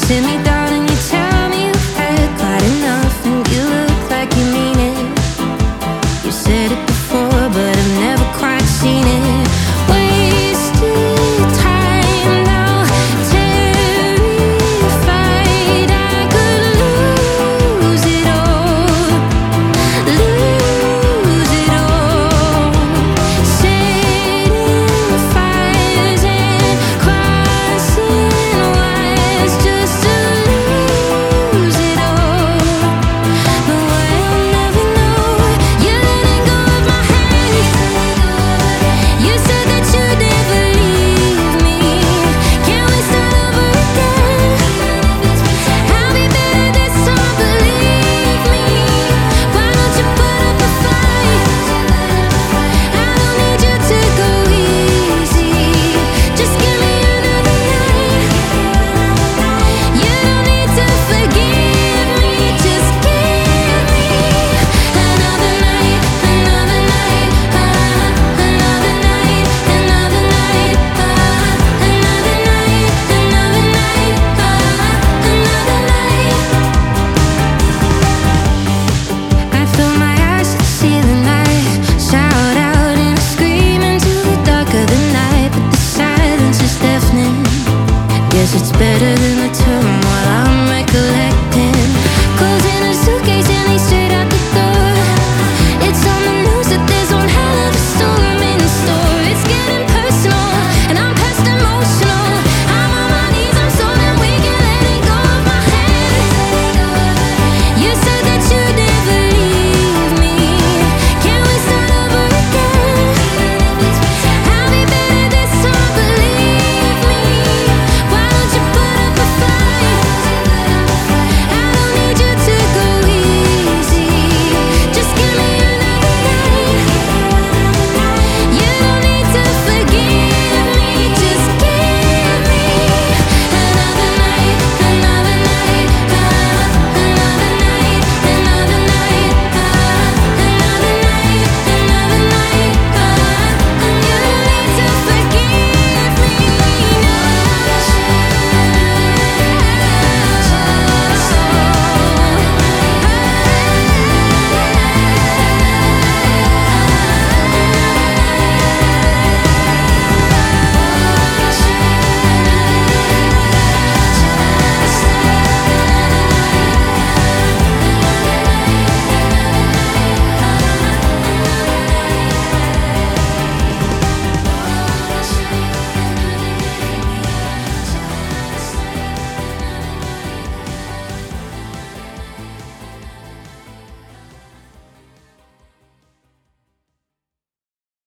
sit me down and you tell me you've had quite enough, and you look like you mean it. You said it before, but I've never quite seen it. Wasted time now, terrified I could lose it all, lose it all. Setting fires and crossing wires just to lose it all. But what I'll never know, you're letting go of my hand. You said that you'd never leave me. Can we start over again? I'll be better this time, believe me. Why don't you put up a fight? I don't need you to go easy. Just give me another night. You don't need to forgive me. Just give me another night, another night, another night, another night, another night, another night, another night. I fill my eyes to see the night, shout out and scream into the dark of the night, but the silence is deafening. Guess it's better than the turmoil I'm